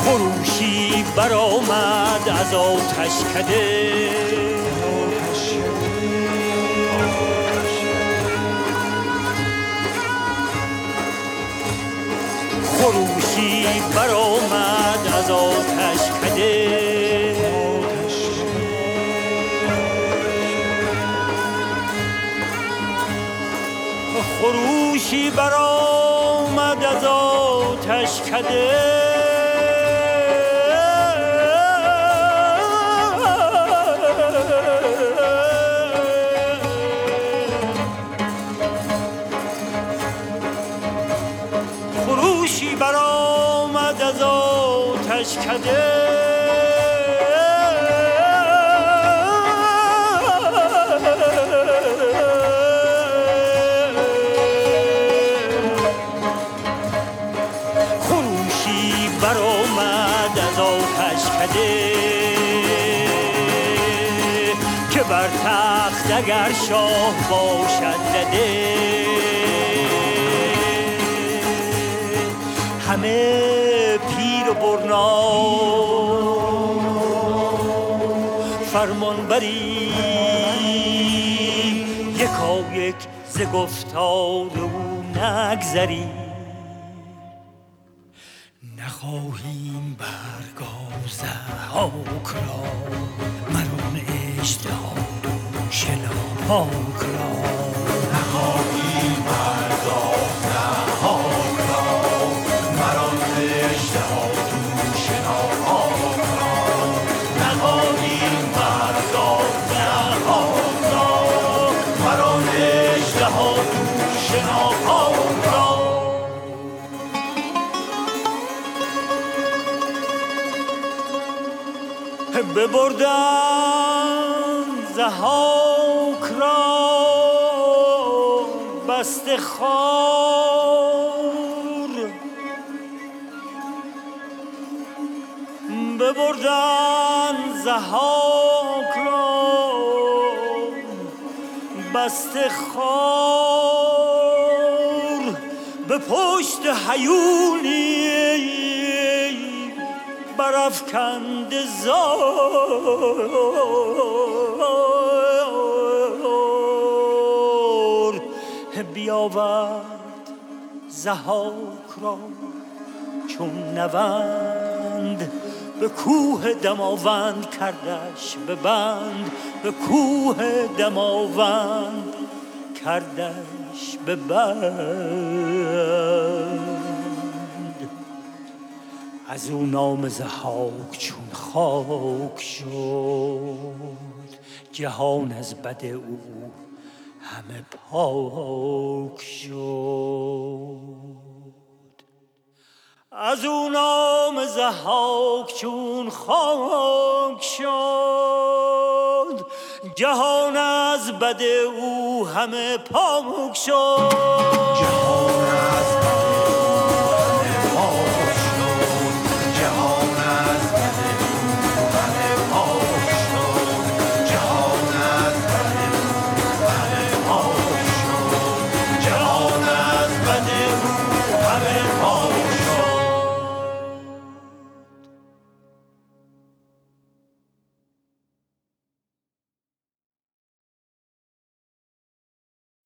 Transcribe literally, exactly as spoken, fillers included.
خروشی برآمد از آتشکده، خروشی برآمد از آتشکده، خروشی برآمد از آتشکده. خروشی برآمد از آتشکده، خروشی برآمد از آتشکده که بر تخت اگر شاه باشد زده، همه پیر و برنا فرمانبری، یکا یک ز گفتار او نگذری. نخواهیم برگاه ضحاک را، مران اژدها دوش لاپاک را. نخواهیم برگاه ضحاک را، مران اژدها دوش لاپاک را. نخواهیم برگاه ضحاک را، مران اژدها دوش لاپاک را. ببردند ضحاک را بسته خوار، ببردند ضحاک را بسته خوار، به پشت هیونی برافکند زار. بیاورد ضحاک را چون نوند، به کوه دماوند کردش به بند، به کوه دماوند کردش به بند. از او نام ضحاک چون خاک شد، جهان از بد او همه پاک شد. از او نام ضحاک چون خاک شد، جهان از بد او همه پاک شد. جهان از بد